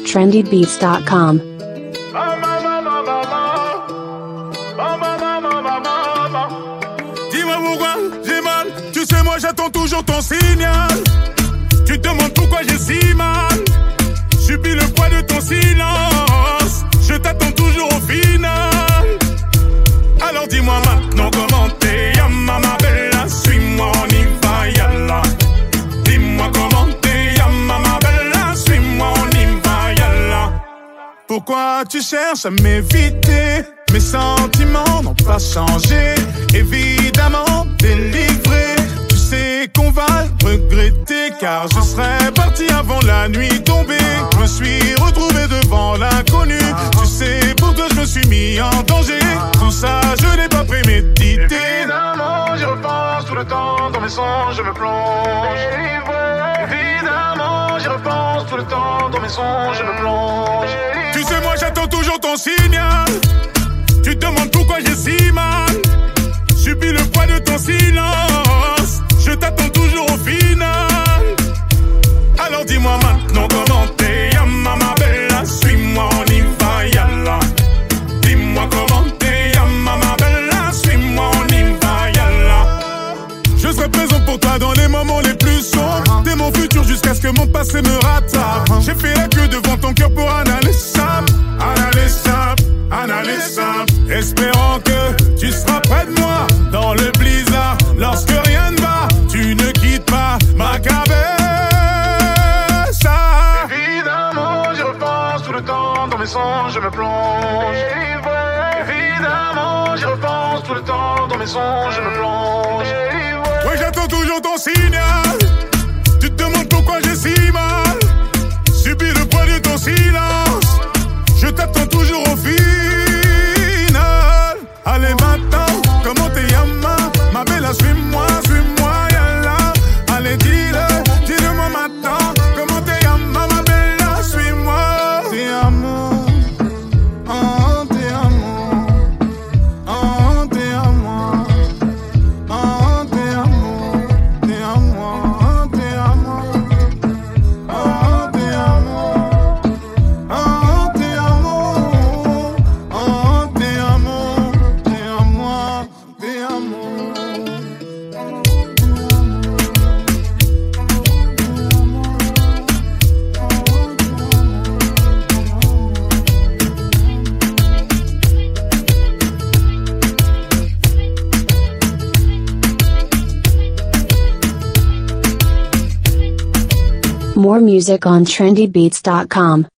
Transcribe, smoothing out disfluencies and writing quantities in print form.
trendybeats.com. Dis-moi pourquoi j'ai mal, tu sais moi j'attends toujours ton signal. Tu te demandes pourquoi j'ai si mal, subis le poids de ton silence. Je t'attends toujours au final. Alors dis-moi maintenant comment t'es, ya mama bella, suis-moi on y va, yalla. Dis-moi comment t'es, ya mama bella, suis-moi on y va, yalla. Pourquoi tu cherches à m'éviter? Mes sentiments n'ont pas changé, évidemment délivré. Tu sais qu'on va le regretter, car je serais parti avant la nuit tombée. Je me suis retrouvé devant l'inconnu. Tu sais, pour toi je me suis mis en danger. Tout ça je n'ai pas prémédité. Évidemment j'y repense tout le temps, dans mes songes je me plonge. Évidemment j'y repense tout le temps, dans mes songes je me plonge. Tu sais moi j'attends toujours ton signal. Tu te demandes pourquoi j'ai si mal, subis le poids de ton silence. Je t'attends toujours au final. Alors dis-moi maintenant comment t'es, ya mama bella, suis-moi on y va, yalla. Dis-moi comment t'es, ya mama bella, suis-moi on y va, yalla. Je serai présent pour toi dans les moments les plus sombres. T'es mon futur jusqu'à ce que mon passé me rattrape. J'ai fait la queue devant ton cœur pour analyser ça, espérant que tu seras près de moi dans le blizzard. Lorsque rien ne va, tu ne quittes pas ma cabesse. Évidemment, j'y repense tout le temps, dans mes songes je me plonge. Évidemment, j'y repense tout le temps, dans mes songes je me plonge. Ouais, j'attends toujours ton signal. Tu te demandes pourquoi j'ai si mal, subis le poids de ton silence. Je t'attends toujours au final. Allez maintenant, comment t'es Yama? Ma bella, suis-moi, yalla. Allez dis-le-moi maintenant. Comment t'es Yama, ma bella, suis-moi. T'es amour, oh t'es amour, oh t'es amour, oh t'es amour, t'es amour, oh t'es amour, oh t'es amour, oh t'es amour, oh t'es amour. More music on trendybeats.com.